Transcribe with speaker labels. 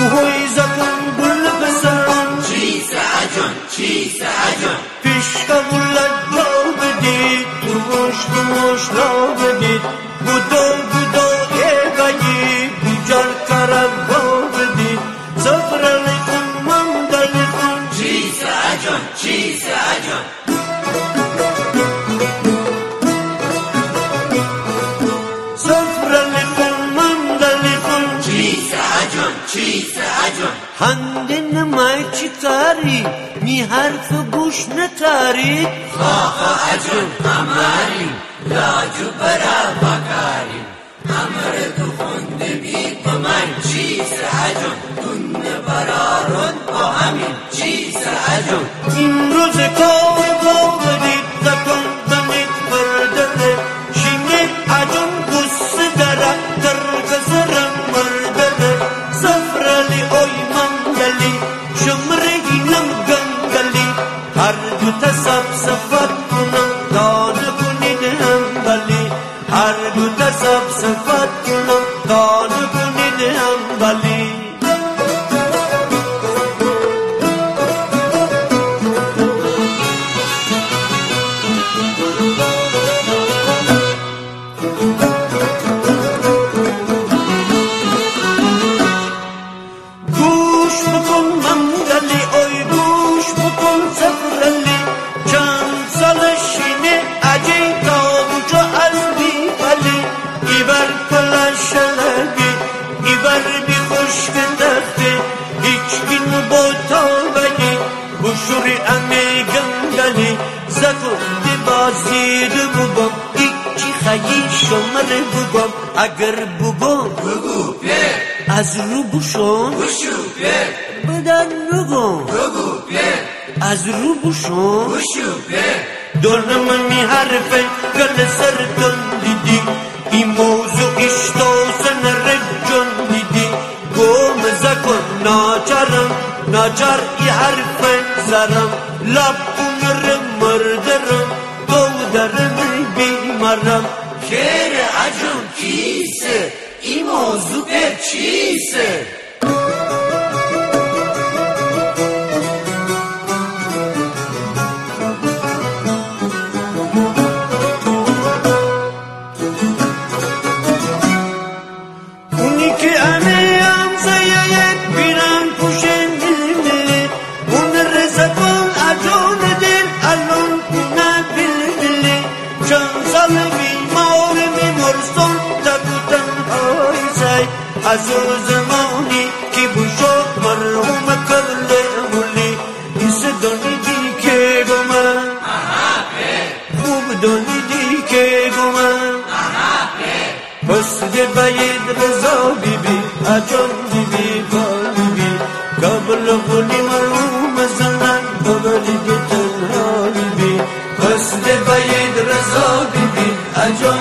Speaker 1: اوهوی زکن گل بسرم
Speaker 2: چیز عجان
Speaker 1: پیش قبولت جا بدید توش را بدید بودو ایگایی بیجار کرم را بدید سفر لیکن مندل کن
Speaker 2: چیز عجان
Speaker 1: سفر لیکن مندل کن
Speaker 2: چیز عجان
Speaker 1: هندن مای چی کاری می حرف گوش نکاری
Speaker 2: خاخا عجان اماریم لاجو برا بکاریم امر تو خونده بی پمان چیز عجان دن برارون با همین چیز عجان
Speaker 1: این روز کار بدید زکن دنید بردره شینه عجان گسه دره ترگزرم مردره سفرلی اوی مندلی شمرگینم گندلی هر دو تصف صفت کنم دانه کنید همبلی هر دو تصف صفت کنم دانه کنید همبلی بشوری امی گندلی زکو دی بازید بگم ایچی خیلی شمره بگم اگر بگم
Speaker 2: بگو پیر
Speaker 1: از رو بوشم
Speaker 2: بشو پیر
Speaker 1: بدن بگم
Speaker 2: بگو پیر
Speaker 1: از رو بوشم
Speaker 2: بشو پیر
Speaker 1: دورم می حرفه گل سرتون دیدی این موضوع اشتاسن رجون دیدی گم زکن ناچار ای حرف زرم لبون مردرم تو درم بیمارم
Speaker 2: خیر عجم کیسه این موضوع پر چیسه
Speaker 1: اونی که امیم زیاد بیرم پوشن ملی اون رزقان عجان دل الان کنه بلی چند سال بیمار میمرسن تکو تنهای زی از او زمانی که بشد مرحوم کرده مولی ایس دانیدی که گمن خوب دانیدی که گمن بس ده باید رضا بیبی اجان بیبی بال بیبی قبل خونی مرحوم زنن قبل ده تنها بیبی بس ده باید رضا بیبی اجان